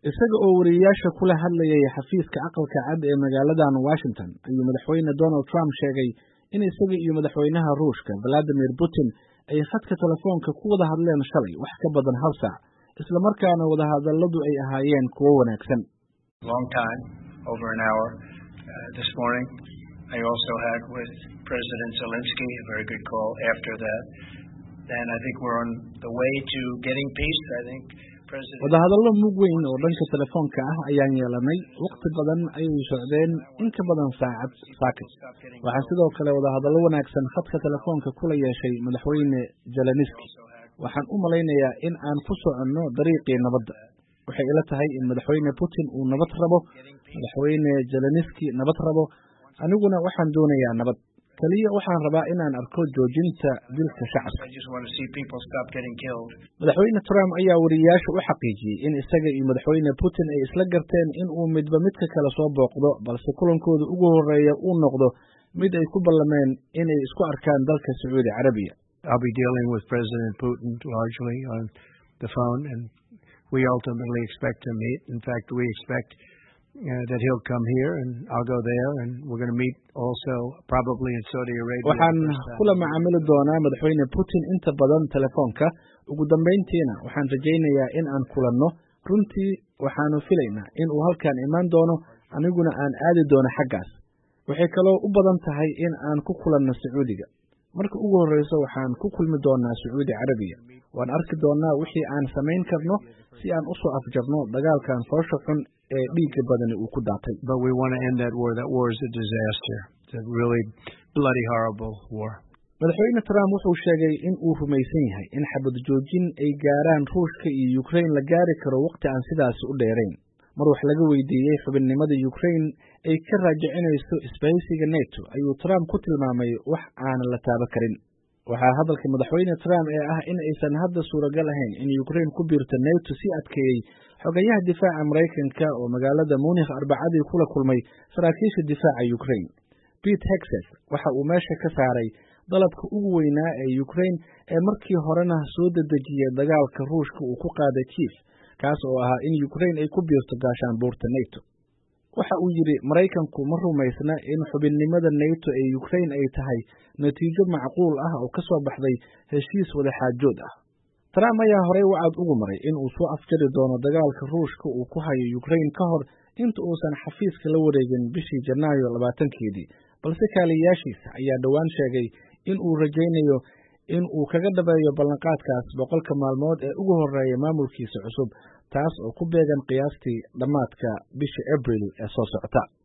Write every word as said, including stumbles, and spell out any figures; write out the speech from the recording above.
isaga oo wariyeyaasha kula hadlayay xafiiska aqalka cad ee magaaladan Washington ayuu madaxweyne Donald Trump sheegay in isaga iyo madaxweynaha Ruushka Vladimir Putin ay khadka telefoonka ku wada hadleen shalay wax ka badan hal saac isla markaana wada hadalladu ay ahaayeen kuwo wanaagsan. Long time, over an hour. Uh, this morning I also had with President Zelensky a very good call after that. And I think we're on the way to getting peace. I think wadahadallo mug weyn oo dhanka telefoonka ah ayaan yeelanay waqti badan ayay socdeen in ka badan saacad saakay waxaan sidoo kale wadahadallo wanaagsan khadka telefoonka kula yeeshay madaxweyne Zelensky waxaan u malaynayaa in aan ku soconno dariiqii nabadda waxay ila tahay in madaxweyne Putin uu nabad rabo madaxweyne Zelensky nabad rabo aniguna waxaan doonayaa nabad kaliya waxaan rabaa inaan arko joojinta dilka shacabka. Madaxweyne Trump ayaa wariyeyaasha u xaqiijiyey in isaga iyo madaxweyne Putin ay isla garteen in uu midba midka kale soo booqdo balse kulankooda ugu horeeya uu noqdo mid ay ku ballameen inay isku arkaan dalka Sacuudi Carabiya. I'll be dealing with President Putin largely on the phone and we ultimately expect to meet. In fact, we expect Uh, that he'll come here and I'll go there and we're going to meet also probably in Saudi Arabia. Waxaan kula macaamili doonaa madaxweyne Putin inta badan telefoonka ugu dambeyntiina waxaan rajaynayaa in aan kulanno runtii waxaanu filaynaa in uu halkaan imaan doono aniguna aan aadi doono xaggaas waxay kaloo u badan tahay in aan ku kulanno Sacuudiga marka ugu horeyso waxaan ku kulmi doonaa Sacuudi Carabiya waan arki doonaa wixii aan samayn karno si aan u soo afjarno dagaalkan foosho xun ee dhiigga badan uu ku daatay. But we want to end that war. That war is a disaster. It's a really bloody horrible war. Madaxweyne Trump wuxuu sheegay in uu rumaysan yahay in xabad joojin ay gaaraan Ruushka iyo Ukraine la gaari karo waqti aan sidaas u dheerayn. Mar wax laga weydiiyey xubinnimada Ukraine ay ka raajicinayso isbahaysiga NATO ayuu Trump ku tilmaamay wax aan la taaban karin. waxaa hadalka madaxweyne Trump ee ah in aysan hadda suuragal ahayn in Ukraine ku biirto NATO si adkeeyay xogayaha difaaca Mareykanka oo magaalada Munich Arbacadii kula kulmay saraakiisha difaaca Ukraine. Pete Hegseth waxa uu meesha ka saaray dalabka ugu weynaa ee Ukraine ee markii horena soo dedejiyay dagaalka Ruushka uu ku qaaday Kiev kaas oo ahaa in Ukraine ay ku biirto gaashaanbuurta NATO. waxa uu yiri Mareykanku ma rumaysna in xubinnimada NATO ee Ukraine ay tahay natiijo macquul ah oo ka soo baxday heshiis wada xaajood ah. Trump ayaa horey wacad ugu maray in uu soo afjari doono dagaalka Ruushka uu ku hayo Ukraine ka hor inta uusan xafiiska la wareegin bishii Janaayo labaatankeedii balse kaaliyaashiisa ayaa dhawaan sheegay in uu rajaynayo in uu kaga dhabeeyo ballanqaadkaas boqolka maalmood ee ugu horeeya maamulkiisa cusub taas oo ku beegan qiyaastii dhamaadka bisha April ee soo socota.